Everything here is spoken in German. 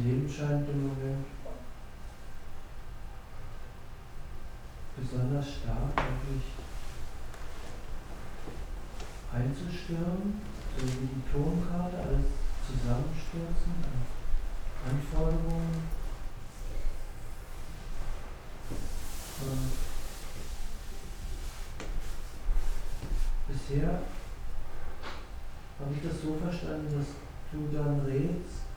Leben scheint im Moment besonders stark eigentlich einzustürmen, so wie die Turmkarte, alles zusammenstürzen an Anforderungen. Und bisher habe ich das so verstanden, dass du dann rätst,